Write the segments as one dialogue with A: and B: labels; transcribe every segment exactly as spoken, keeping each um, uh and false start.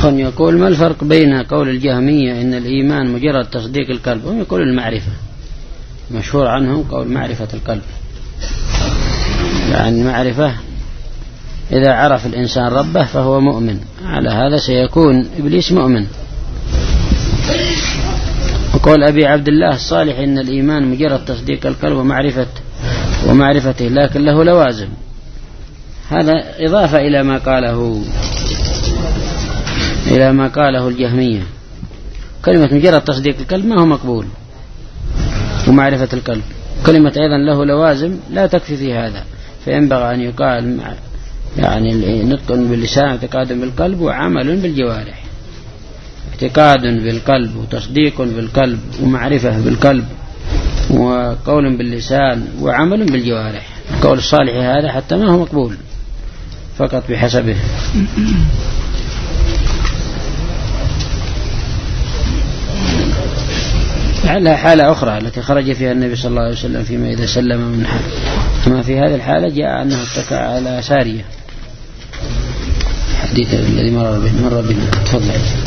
A: أخ يقول: ما الفرق بين قول الجهمية إن الإيمان مجرد تصديق القلب، هم يقول المعرفة، مشهور عنهم قول معرفة القلب، يعني المعرفة إذا عرف الإنسان ربه فهو مؤمن، على هذا سيكون إبليس مؤمن. وقول أبي عبد الله الصالح إن الإيمان مجرد تصديق القلب ومعرفة ومعرفته لكن له لوازم، هذا إضافة إلى ما قاله إلى ما قاله الجهمية. كلمة مجرد تصديق القلب ما هو مقبول، ومعرفة القلب كلمة أيضا له لوازم لا تكفي في هذا، فينبغي أن يقال يعني نطق باللسان، اعتقاد بالقلب، وعمل بالجوارح. اعتقاد بالقلب وتصديق بالقلب ومعرفة بالقلب وقول باللسان وعمل بالجوارح. القول الصالح هذا حتى ما هو مقبول، فقط بحسبه. لعلها حالة أخرى التي خرج فيها النبي صلى الله عليه وسلم فيما إذا سلم من حال، أما في هذه الحالة جاء أنه اتكى على سارية، حديث الذي مر به مر بنا. تفضل.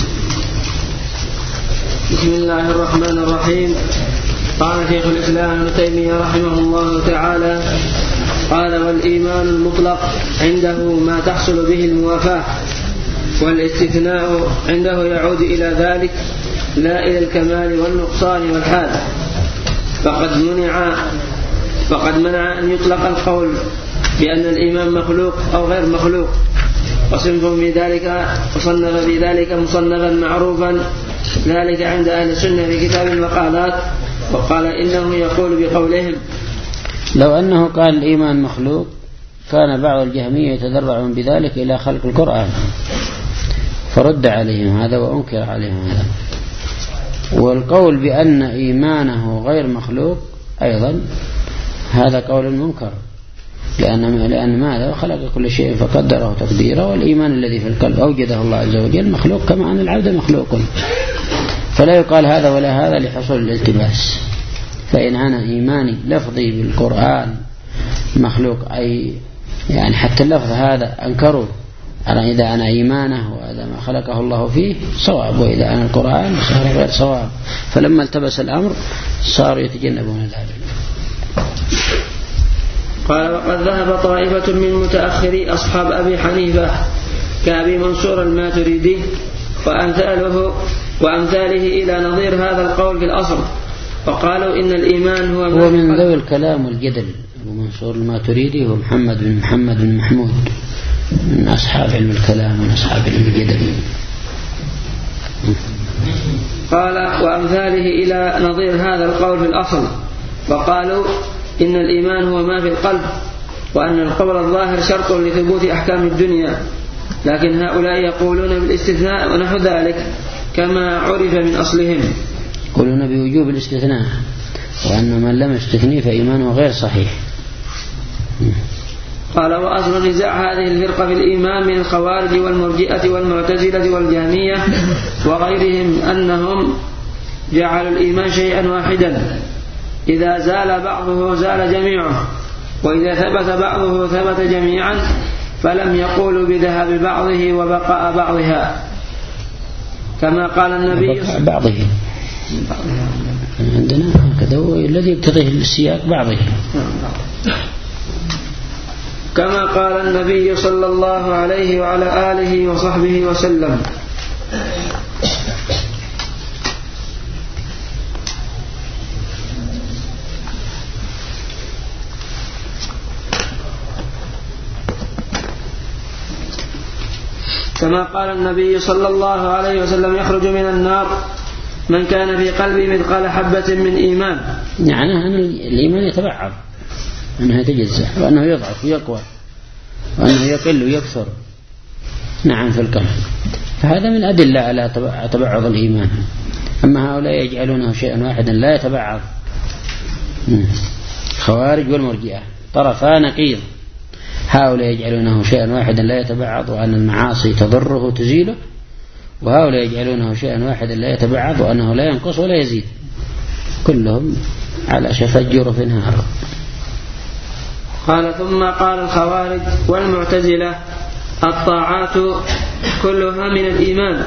B: بسم الله الرحمن الرحيم. قال شيخ الإسلام ابن تيمية رحمه الله تعالى: قال: والإيمان المطلق عنده ما تحصل به الموافاة، والاستثناء عنده يعود إلى ذلك لا إلى الكمال والنقصان والحال. فقد منع فقد منع أن يطلق القول بأن الإيمان مخلوق أو غير مخلوق، وصنف بذلك وصنف بذلك مصنفا معروفا ذلك عند أهل السنة في كتاب المقالات، وقال إنه يقول بقولهم.
A: لو أنه قال الإيمان مخلوق كان بعض الجهمية يتذرعون بذلك إلى خلق القرآن، فرد عليهم هذا وأنكر عليهم هذا. والقول بأن إيمانه غير مخلوق أيضا هذا قول منكر، لأن لأن ماذا خلق كل شيء فقدره تقديرا، والإيمان الذي في القلب أوجده الله عز وجل مخلوق، كما أن العبد مخلوق، فلا يقال هذا ولا هذا لحصول الالتباس. فإن أنا إيماني لفظي بالقرآن مخلوق، أي يعني حتى اللفظ هذا أنكروا، أنا إذا أنا إيمانه وإذا ما خلقه الله فيه صواب، وإذا أنا القرآن صار غير صواب. فلما التبس الأمر صاروا يتجنبون ذلك.
B: قال: وقد ذهب طائفة من متأخري أصحاب أبي حنيفة كأبي منصور الماتريدي وأمثاله وأمثاله إلى نظير هذا القول في الأصل، وقالوا إن الإيمان هو,
A: هو من ذوي الكلام والجدل. أبو منصور الماتريدي هو محمد بن محمد بن محمود من أصحاب علم الكلام ومن أصحاب علم الجدل.
B: قال: وأمثاله إلى نظير هذا القول في الأصل، وقالوا إن الإيمان هو ما في القلب، وأن القول الظاهر شرط لثبوت أحكام الدنيا، لكن هؤلاء يقولون بالاستثناء ونحو ذلك كما عرف من أصلهم.
A: يقولون بوجوب الاستثناء، وأن من لم يستثني فإيمانه غير صحيح.
B: قال: وأصل نزاع هذه الفرقة في الإيمان من الخوارج والمرجئة والمعتزلة والجهمية وغيرهم أنهم جعلوا الإيمان شيئا واحدا، إذا زال بعضه زال جميعه، وإذا ثبت بعضه ثبت جميعا، فلم يقولوا بذهاب بعضه وبقاء بعضها، كما قال النبي
A: بعضه عندنا هكذا الذي يقتضيه السياق بعضه،
B: كما قال النبي صلى الله عليه وعلى آله وصحبه وسلم. كما قال النبي صلى الله عليه وسلم: يخرج من النار من كان في قلبه مثقال حبة من إيمان.
A: يعني أن الإيمان يتبعض، أنه يتجزأ، وأنه يضعف ويقوى، وأنه يقل ويكثر نعم في القلب، فهذا من أدلة على تبعض الإيمان. أما هؤلاء يجعلونه شيئا واحدا لا يتبعض، خوارج والمرجئة طرفا نقيض. هؤلاء يجعلونه شيئا واحدا لا يتبعض، وأن المعاصي تضره تزيله، وهؤلاء يجعلونه شيئا واحدا لا يتبعض، وأنه لا ينقص ولا يزيد، كلهم على شفا جرف نهر.
B: قال: ثم قال الخوارج والمعتزلة الطاعات كلها من الإيمان،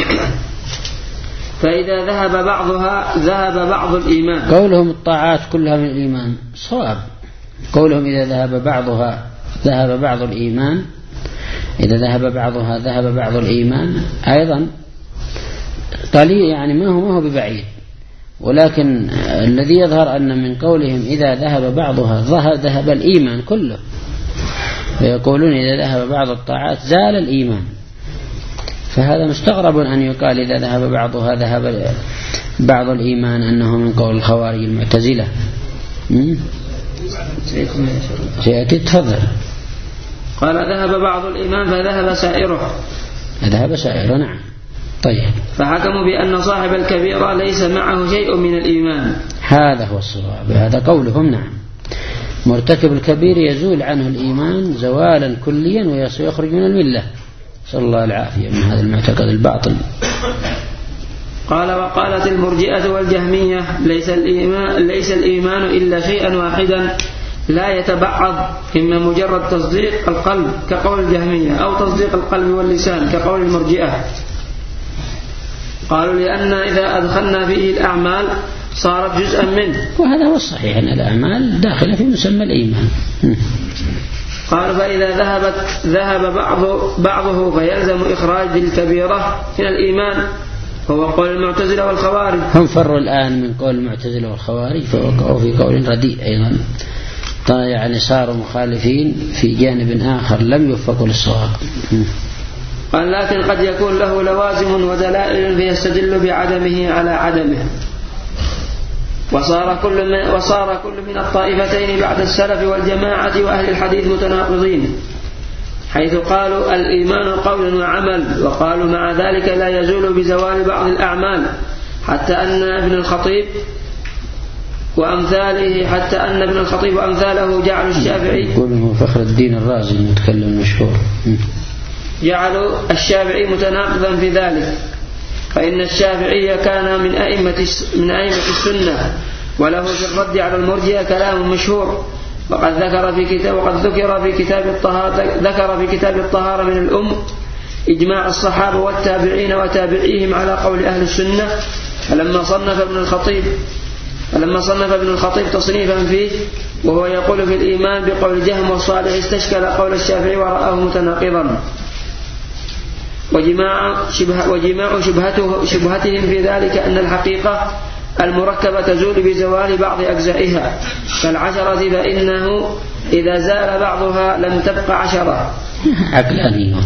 B: فإذا ذهب بعضها ذهب بعض الإيمان.
A: قولهم الطاعات كلها من الإيمان صواب، قولهم إذا ذهب بعضها ذهب بعض الإيمان، إذا ذهب بعضها ذهب بعض الإيمان أيضا قليل، يعني ما هو ما هو ببعيد، ولكن الذي يظهر أن من قولهم إذا ذهب بعضها ذهب ذهب الإيمان كله، ويقولون إذا ذهب بعض الطاعات زال الإيمان، فهذا مستغرب أن يقال إذا ذهب بعضها ذهب بعض الإيمان، أنه من قول الخوارج المعتزلة. سيأتي تفضل.
B: قال ذهب بعض الإيمان فذهب سائره.
A: ذهب سائره نعم. طيب.
B: فحكموا بأن صاحب الكبيرة ليس معه شيء من الإيمان.
A: هذا هو الصواب، هذا قولهم نعم. مرتكب الكبير يزول عنه الإيمان زوالا كليا ويخرج من الملة، صلى الله العافية من هذا المعتقد الباطل.
B: قال وقالت المرجئة والجهمية ليس الإيمان, ليس الإيمان إلا شيئا واحدا لا يتبعض، إما مجرد تصديق القلب كقول الجهمية أو تصديق القلب واللسان كقول المرجئة. قالوا لأن إذا أدخلنا فيه الأعمال صارت جزءا منه،
A: وهذا هو الصحيح أن الأعمال داخلة في مسمى الإيمان.
B: قال فإذا ذهبت ذهب بعض بعضه فيلزم إخراج الكبيرة من الإيمان، هو قول المعتزلة والخوارج.
A: هم فروا الآن من قول المعتزلة والخوارج فوقعوا في قول رديء أيضا، يعني صاروا مخالفين في جانب آخر لم يوفقوا للصواب.
B: قال لكن قد يكون له لوازم ودلائل فيستدل بعدمه على عدمه. وصار كل من, وصار كل من الطائفتين بعد السلف والجماعة وأهل الحديث متناقضين، حيث قالوا الإيمان قول وعمل، وقالوا مع ذلك لا يزول بزوال بعض الأعمال، حتى أن ابن الخطيب وأمثاله حتى أن ابن الخطيب وأمثاله جعلوا الشافعي
A: يقول فخر الدين الرازي المتكلم المشهور
B: جعلوا الشافعي متناقضا في ذلك، فإن الشافعي كان من أئمة من أئمة السنة، وله في الرد على المرجئة كلام مشهور، وقد ذكر في كتاب وقد ذكر في كتاب الطهارة ذكر في كتاب الطهارة من الأم إجماع الصحابة والتابعين وتابعيهم على قول أهل السنة. فلما صنف ابن الخطيب فلما صنف ابن الخطيب تصنيفا فيه وهو يقول في الإيمان بقول جهم والصالح استشكل قول الشافعي ورآه متناقضا، وجماع شبه وجماع شبهته شبهتهم في ذلك أن الحقيقة المركبة تزول بزوال بعض أجزائها كالعشرة، فإنه إذا زال بعضها لم تبقى عشرة
A: عقلاني.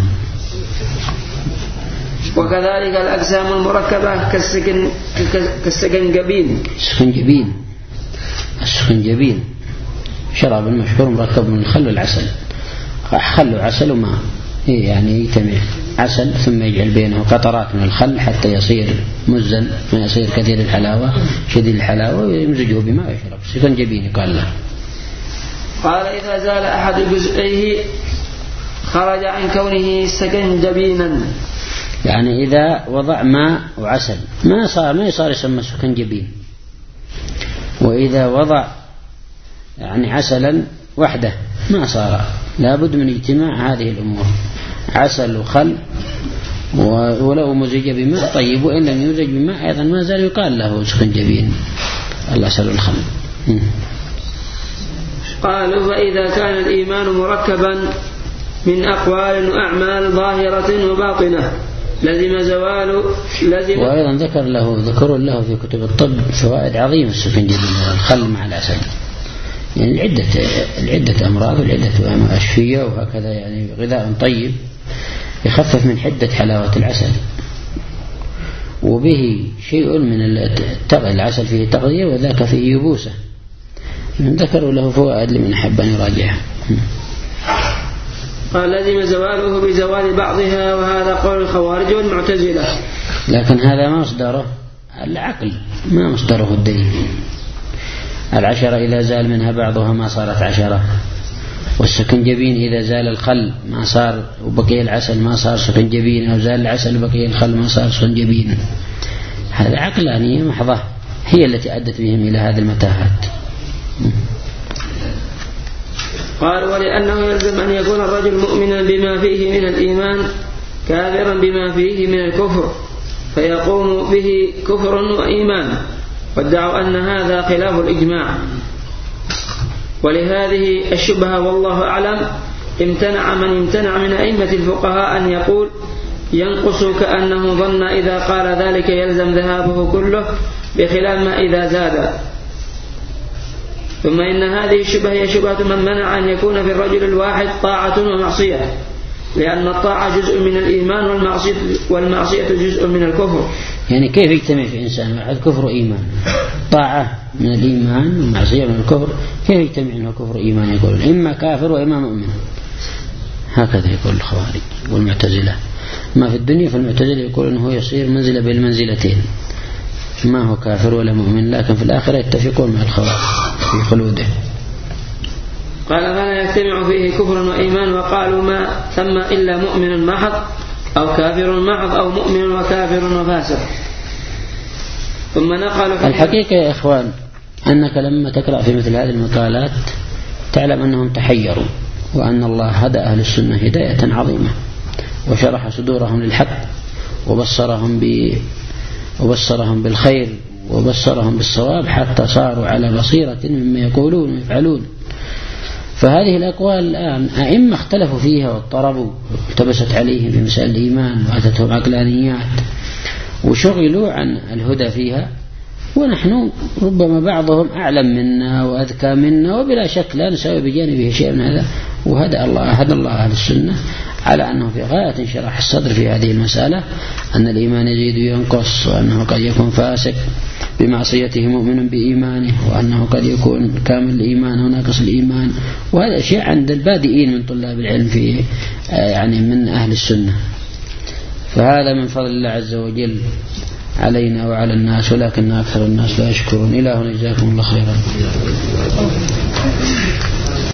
B: وكذلك الأجسام المركبة كالسكن كالسكنجبين
A: السكنجبين السكنجبين شراب المشهور مركب من الخل والعسل، خل وعسل وماء، يعني يجتمع عسل ثم يجعل بينه قطرات من الخل حتى يصير مزن ما يصير كثير الحلاوة شديد الحلاوة ويمزجه بماء ويشرب، سكنجبين قال له.
B: قال إذا زال أحد جزئيه خرج عن كونه سكنجبينا،
A: يعني إذا وضع ماء وعسل ما صار ما يصير يسمى سكنجبين، وإذا وضع يعني عسلا وحده ما صار، لابد من اجتماع هذه الأمور، عسل وخل ولو مزج بماء طيب، وإن لم يمزج بماء أيضا ما زال يقال له سكنجبين العسل والخل.
B: قالوا فإذا كان الإيمان مركبا من أقوال وأعمال ظاهرة وباطنة لزم زوال لزم.
A: وأيضا ذكر له ذكر له في كتب الطب فوائد عظيمة السكنجبين الخل مع العسل، يعني العدة العدة أمراض والعدة أشفية وهكذا، يعني غذاء طيب يخفف من حدة حلاوة العسل، وبه شيء من العسل فيه تغذية وذاك فيه يبوسة، ذكروا له فوائد لمن أحب أن يراجعها.
B: قال لزم زواله بزوال بعضها، وهذا قول الخوارج والمعتزلة.
A: لكن هذا ما مصدره العقل، ما مصدره الدليل. العشرة إذا زال منها بعضها ما صارت عشرة، والسكنجبين إذا زال الخل ما صار وبقي العسل ما صار سكنجبين، أو زال العسل وبقي الخل ما صار سكنجبين. هذا عقلانية محضة هي التي أدت بهم إلى هذه المتاهات.
B: قال ولأنه يلزم أن يكون الرجل مؤمنا بما فيه من الإيمان كافرا بما فيه من الكفر فيقوم به كفر وإيمان، وادعوا أن هذا خلاف الإجماع. ولهذه الشبهة والله أعلم امتنع من امتنع من أئمة الفقهاء أن يقول ينقص كأنه ظن إذا قال ذلك يلزم ذهابه كله بخلاف ما إذا زاد. ثم إن هذه الشبهة هي شبهة من منع أن يكون في الرجل الواحد طاعة ومعصية، لأن الطاعة جزء من الإيمان والمعصية, والمعصية جزء من الكفر.
A: يعني كيف يجتمع في إنسان واحد كفر وإيمان؟ طاعة من الإيمان والمعصية من الكفر، كيف يجتمع إنه كفر وإيمان؟ يقول إما كافر وإما مؤمن، هكذا يقول الخوارج والمعتزلة. ما في الدنيا فالمعتزلة يقول أنه يصير منزلة بين المنزلتين، ما هو كافر ولا مؤمن، لكن في الآخرة يتفقون مع الخوارج في خلوده.
B: قال فلا يجتمع فيه كفر وإيمان، وقالوا ما ثم إلا مؤمن محض أو كافر محض أو مؤمن وكافر وفاسق. ثم نقلوا
A: الحقيقة يا إخوان أنك لما تقرأ في مثل هذه المقالات تعلم أنهم تحيروا، وأن الله هدى أهل السنة هداية عظيمة وشرح صدورهم للحق وبصرهم, ب... وبصرهم بالخير وبصرهم بالصواب حتى صاروا على بصيرة مما يقولون ويفعلون. فهذه الأقوال الآن أئمة اختلفوا فيها واضطربوا والتبست عليهم في مسائل الإيمان وأتتهم عقلانيات وشغلوا عن الهدى فيها، ونحن ربما بعضهم أعلم منا وأذكى منا وبلا شك لا نساوي بجانبه شيء من هذا. وهدى الله هدى الله أهل السنة على أنه في غاية شرح الصدر في هذه المسألة، أن الإيمان يزيد وينقص، وأنه قد يكون فاسق بمعصيته مؤمن بإيمانه، وأنه قد يكون كامل الإيمان وناقص الإيمان. وهذا شيء عند البادئين من طلاب العلم في يعني من أهل السنة. فهذا من فضل الله عز وجل علينا وعلى الناس، ولكن أكثر الناس لا يشكرون. إلهنا جزاكم الله خيرا.